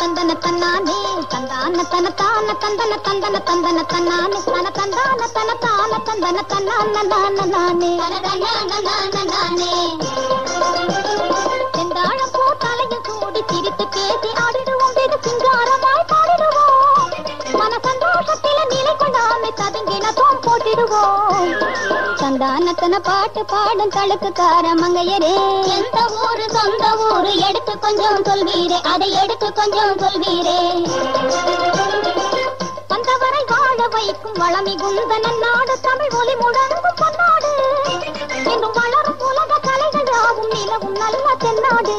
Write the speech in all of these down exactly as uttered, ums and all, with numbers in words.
தந்தன தன்னானே தந்தான தன தான தந்தன தந்தன தந்தன தன்னானே தன தந்தான தன தான தந்தன தன்னான நானே நானே செந்தாழம் பூ தலையில் சூடி சிரித்து பேசி ஆடிடுவோம் வெகு சிங்காரமாய் பாடிடுவோம் மன சந்தோஷத்தில நிலை கொண்டாமை ததுங்கின தோம் போட்டிடுவோம் சந்தானத்தன பாட்டு பாடும் தழுக்குக்கார மங்கையரே எந்த ஊரு சொந்த ஊரு எடுத்து கொஞ்சம் சொல்வீரே அதை எடுத்து கொஞ்சம் சொல்வீரே வந்தவரை வாழ வைக்கும் வளமி குந்தன நாடு தமிழ் ஒலி முழங்கும் பொன்னாடு என்றும் வளரும் உலக கலைகள் யாவும் நிலவும் நல்ல தென்னாடு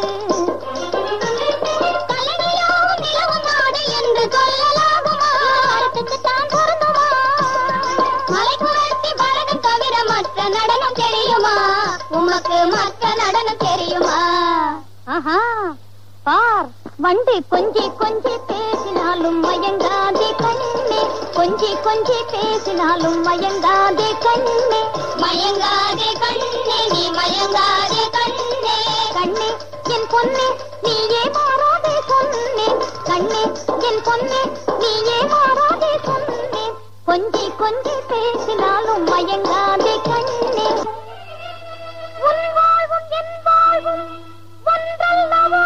கலைகள் யாவும் நிலவும் நாடு என்று சொல்லலாகுமா அரசுக்கு தான் பொருந்துமா மலை குரத்தி பரதம் தவிர மற்ற நடனம் தெரியுமா உமக்கு மற்ற நடனம் தெரியுமா ஆஹா பார் வண்டி கொஞ்சி கொஞ்சி பேசினாலும் மயங்காதே கண்ணே கொஞ்சி கொஞ்சி பேசினாலும் மயங்காதே கண்ணே மயங்காதே கண்ணே நீ மயங்காதே கண்ணே கண்ணே என் பொன்னே நீயே மாறாதே சொன்னே கண்ணே என் பொன்னே நீயே மாறாதே சொன்னே கொஞ்சி கொஞ்சி பேசினாலும் மயங்காதே கண்ணே உன் வாழ்வும் என் வாழ்வும் ஒன்றல்லவா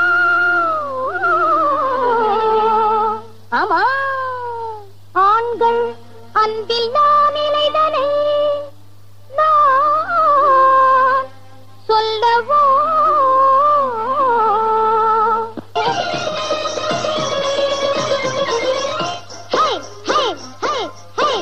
ஆமா ஆண்கள் அன்பில் நான் இணைதனை நான் சொல்லவோ ஹே ஹே ஹே ஹே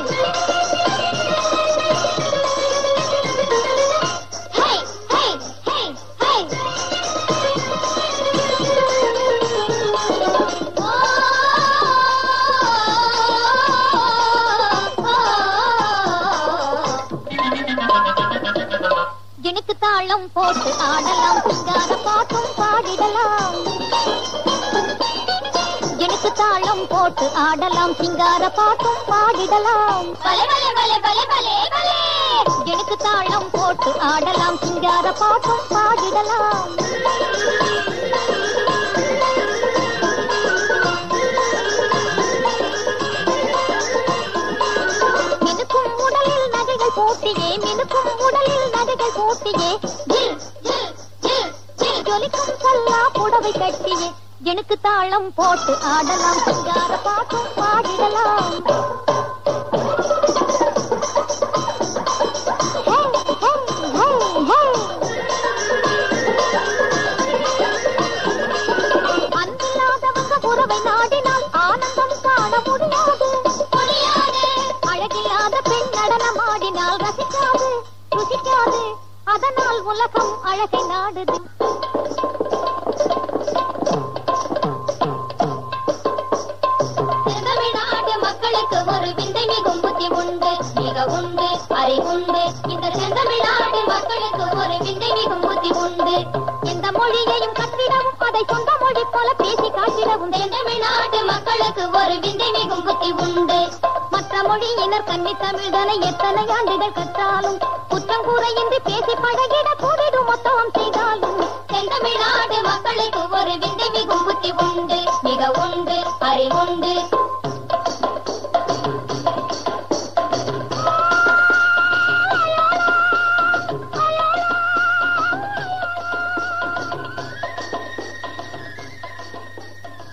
எனக்கு தாளம் போட்டு ஆடலாம் சிங்கார பாட்டும் பாடிடலாம் எனக்கு தாளம் போட்டு ஆடலாம் சிங்கார பாட்டும் பாடிடலாம் எனக்கு தாளம் போட்டு ஆடலாம் சிங்கார பாட்டும் பாடிடலாம் மினுக்கும் உடலில் நகைகள் போட்டியே மினுக்கும் உடலில் நகைகள் போட்டியே ஜொலிக்கும் சல்லா புடவை கட்டியே எனக்கு தாளம் போட்டு ஆடலாம் சிங்கார பாட்டும் பாடிடலாம் அன்பில்லாதவங்க உறவை நாடினால் ஆனந்தம் காண முடியாது அழகில்லாத பெண் நடனம் ஆடினால் ரசிக்காது ருசிக்காது அதனால் உலகம் அழகை நாடுது தமிழ்நாடு மக்களுக்கு ஒரு விந்தை மிகும் புத்தி உண்டு மிக உண்டு அறிவுண்டு இந்த செந்தமிழ்நாடு மக்களுக்கு ஒரு விந்தை மிகும் புத்தி உண்டு எந்த மொழியையும் கற்றிடவும் அதை சொந்த மொழி போல பேசி காட்டிடவும் செந்தமிழ்நாடு மக்களுக்கு ஒரு விந்தை மிகும் புத்தி உண்டு மற்ற மொழியினர் கன்னி தமிழ்தனை எத்தனை ஆண்டுகள் கற்றாலும் குற்றம் கூறையின்றி பேசி பழகிட கூடிடும் மொத்தம் செய்தாலும் செந்தமிழ்நாடு மக்களுக்கு ஒரு விந்தை மிகும் புத்தி உண்டு மிக உண்டு அறிவுண்டு